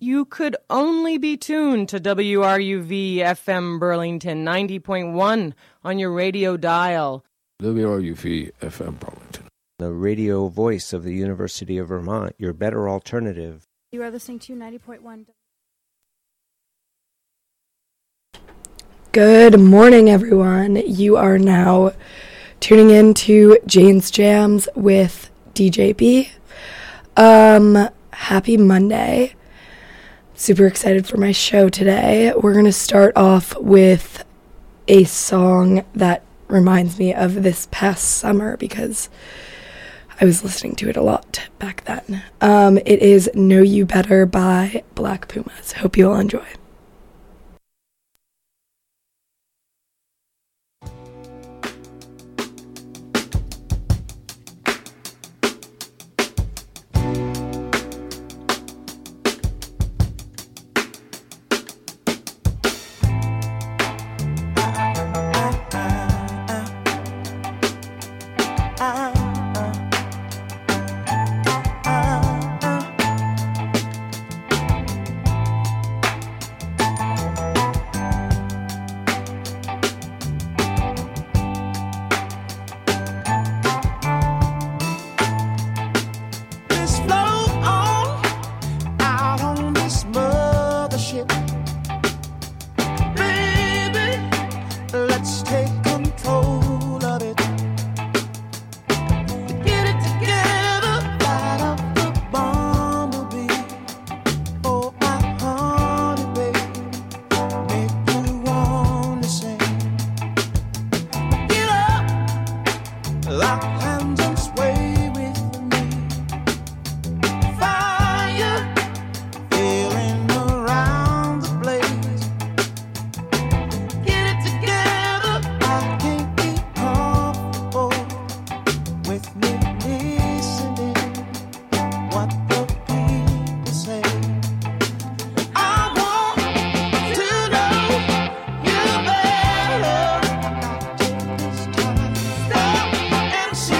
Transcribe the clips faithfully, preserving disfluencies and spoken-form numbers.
you could only be tuned to W R U V F M Burlington ninety point one on your radio dial. W R U V F M Burlington, the radio voice of the University of Vermont, your better alternative. You are listening to ninety point one. Good morning, everyone. You are now tuning in to Jane's Jams with D J B. Um, happy Monday. Super excited for my show today. We're going to start off with a song that reminds me of this past summer because I was listening to it a lot back then. Um, it is Know You Better by Black Pumas. Hope you'll enjoy. See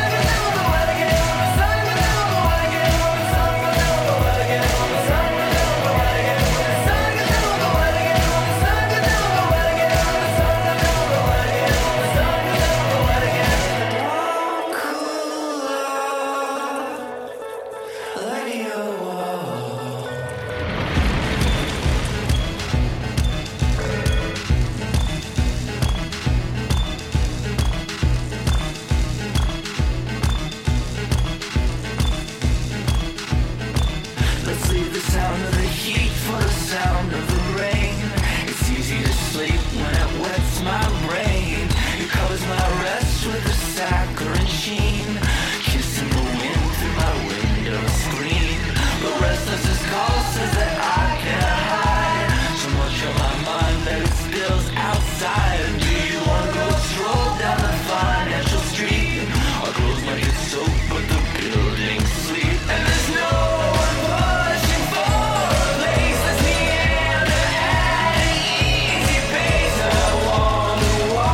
Easy pace, I wanna walk.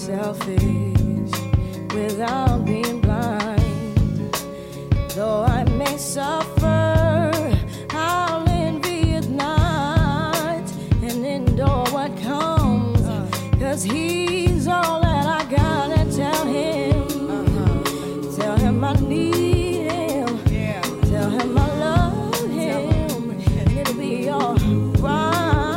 selfish without being blind. Though I may suffer, I'll envy at night and endure what comes, 'cause he's all that I got. And tell him, tell him I need him, tell him I love him, and it'll be all right.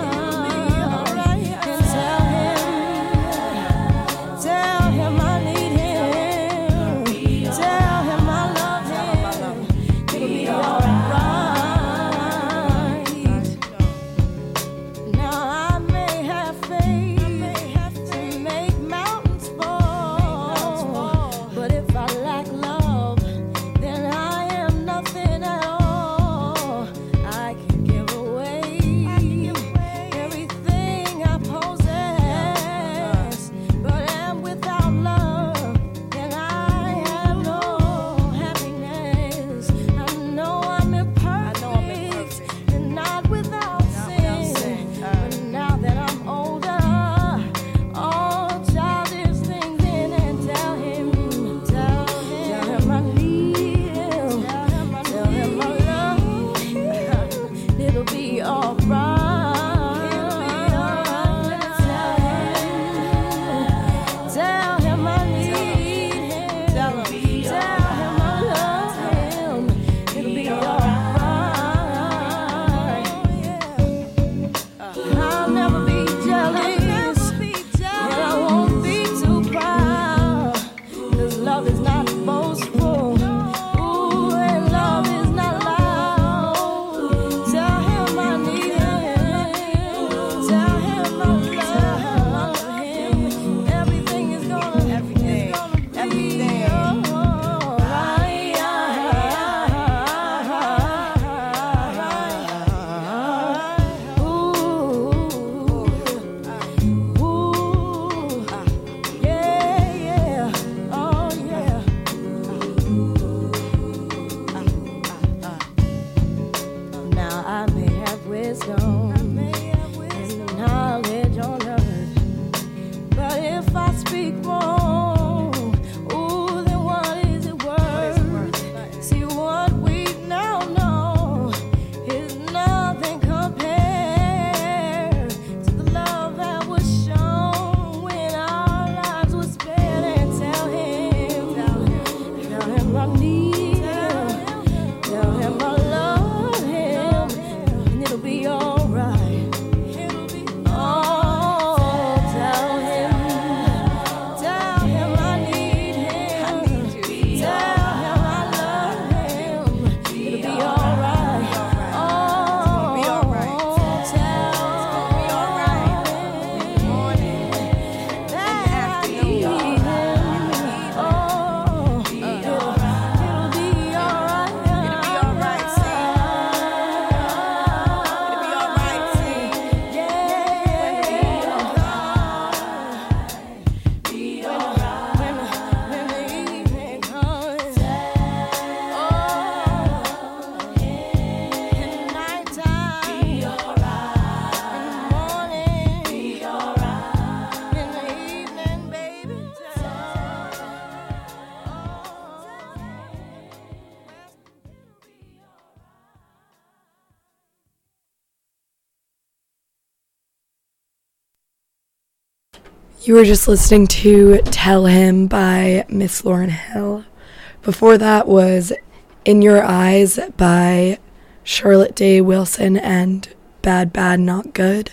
You were just listening to Tell Him by Miss Lauryn Hill. Before that was In Your Eyes by Charlotte Day Wilson and Bad Bad Not Good.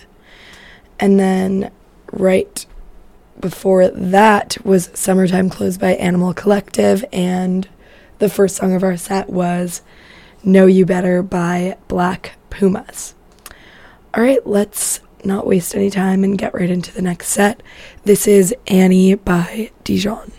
And then right before that was Summertime Clothes by Animal Collective, and the first song of our set was Know You Better by Black Pumas. All right, let's not waste any time and get right into the next set. This is Annie by Dijon.